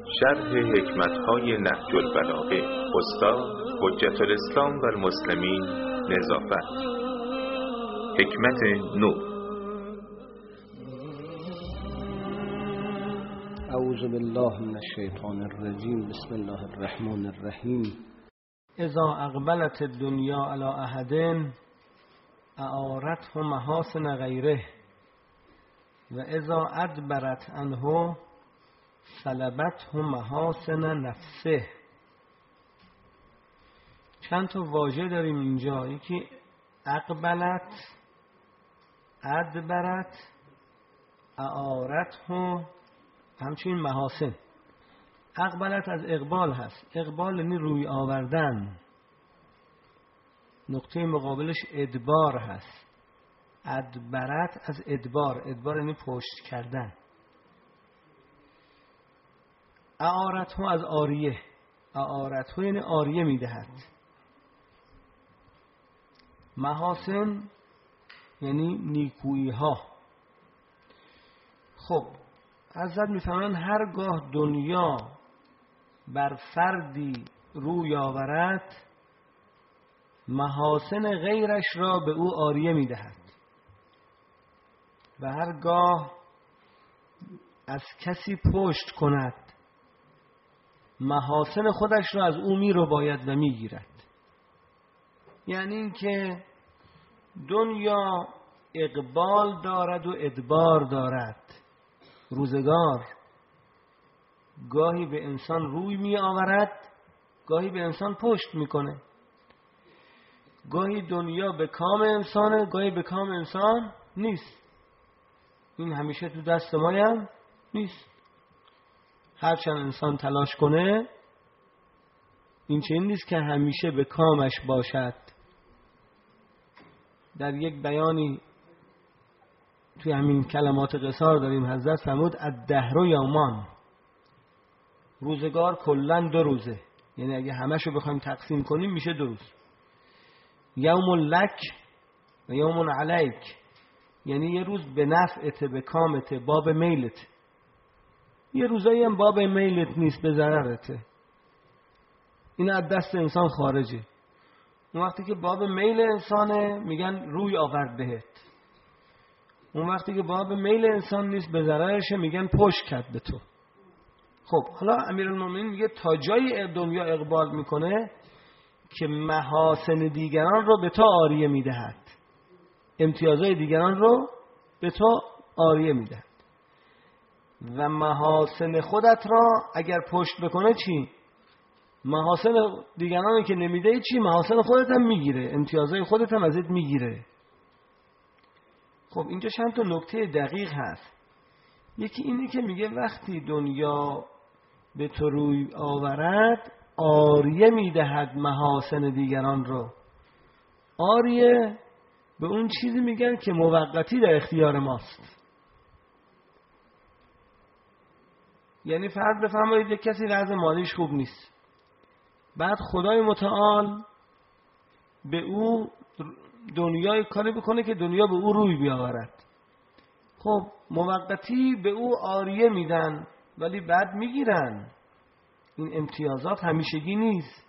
شرح حکمت‌های نهج البلاغه استاد حجت الاسلام و المسلمین نظافت. حکمت 9. اعوذ بالله من الشیطان الرجیم. بسم الله الرحمن الرحیم. اذا اقبلت الدنیا علی احد اعارته محاسن غیره و اذا ادبرت عنه سلبته محاسن نفسه. چند تا واژه داریم اینجا، یکی اقبلت، ادبرت، اعارته، همچنین محاسن. اقبلت از اقبال هست، اقبال یعنی روی آوردن، نقطه مقابلش ادبار هست. ادبرت از ادبار، ادبار یعنی پشت کردن. اعارته از آریه، اعارته یعنی آریه میدهد. محاسن یعنی نیکویی ها. خب حضرت میفهمن هرگاه دنیا بر فردی روی آورد محاسن غیرش را به او آریه میدهد و هرگاه از کسی پشت کند محاسن خودش را از او میرباید و میگیرد. یعنی اینکه دنیا اقبال دارد و ادبار دارد. روزگار گاهی به انسان روی می آورد، گاهی به انسان پشت میکنه. گاهی دنیا به کام انسانه، گاهی به کام انسان نیست. این همیشه تو دست ما هم نیست. هرچند انسان تلاش کنه این چنین نیست که همیشه به کامش باشد. در یک بیانی توی همین کلمات قصار داریم حضرت فرمود الدهر یومان، روزگار کلاً 2 روزه. یعنی اگه همش رو بخوایم تقسیم کنیم میشه 2 روز. یوم لک و یوم علیک، یعنی یه روز به نفعت، به کامت، باب میلت. یه روزایی هم باب میلت نیست، به ضررته. این از دست انسان خارجه. اون وقتی که باب میل انسانه میگن روی آورد بهت. اون وقتی که باب میل انسان نیست به ضررشه میگن پشت کرد به تو. خب حالا امیرالمومنین میگه تا جایی دنیا اقبال میکنه که محاسن دیگران رو به تو آریه میدهد، امتیازهای دیگران رو به تو آریه میدهد و محاسن خودت را اگر پشت بکنه چی؟ محاسن دیگران که نمیده چی؟ محاسن خودت هم میگیره، امتیازهای خودت هم ازت میگیره. خب اینجا چند تا نکته دقیق هست. یکی اینه که میگه وقتی دنیا به تو روی آورد آریه میدهد محاسن دیگران رو. آریه به اون چیزی میگن که موقتی در اختیار ماست. یعنی فرض بفرمایید یک کسی وضع مالیش خوب نیست، بعد خدای متعال به او دنیای کاری بکنه که دنیا به او روی بیاورد. خب موقتی به او آریه میدن ولی بعد میگیرن. این امتیازات همیشگی نیست.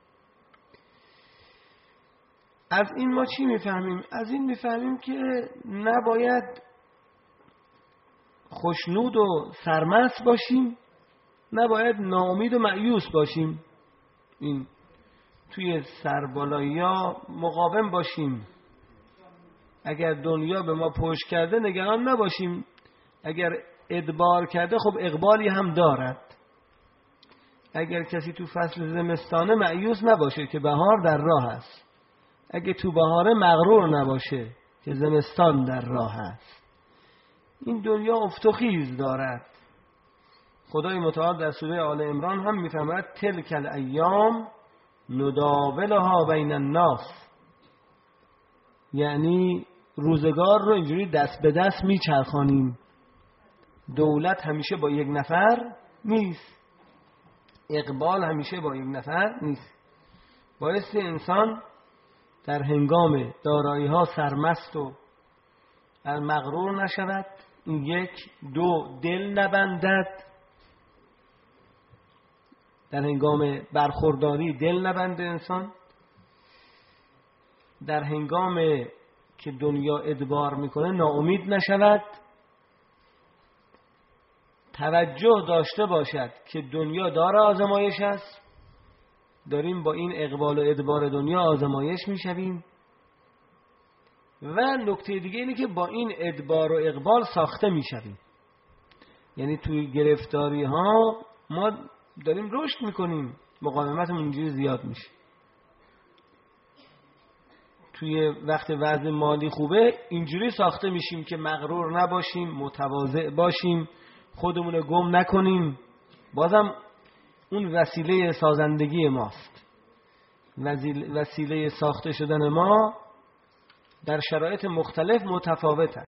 از این ما چی میفهمیم؟ از این میفهمیم که نباید خوشنود و سرمست باشیم، نباید ناامید و مایوس باشیم. این توی سربالایی ها مقاوم باشیم. اگر دنیا به ما پشت کرده نگران نباشیم، اگر ادبار کرده خب اقبالی هم دارد. اگر کسی تو فصل زمستانه مایوس نباشه که بهار در راه است، اگه تو بهاره مغرور نباشه که زمستان در راه است. این دنیا افت و خیز دارد. خدای متعال در سوره آل عمران هم میفرماید تلک الایام نداولها بین الناس، یعنی روزگار رو اینجوری دست به دست میچرخانیم. دولت همیشه با یک نفر نیست، اقبال همیشه با یک نفر نیست. بایستی انسان در هنگام دارایی ها سرمست و مغرور نشود. این 1 2 دل نبندد در هنگام برخورداری دل نبنده انسان، در هنگام که دنیا ادبار میکنه ناامید نشود، توجه داشته باشد که دنیا دار آزمایش است، داریم با این اقبال و ادبار دنیا آزمایش میشویم. و نکته دیگه اینه که با این ادبار و اقبال ساخته میشویم. یعنی توی گرفتاری ها ما داریم رشد میکنیم، مقاومتمون اینجوری زیاد میشه. توی وقت وضع مالی خوبه اینجوری ساخته میشیم که مغرور نباشیم، متواضع باشیم، خودمون رو گم نکنیم. بازم اون وسیله سازندگی ماست، وسیله ساخته شدن ما در شرایط مختلف متفاوت است.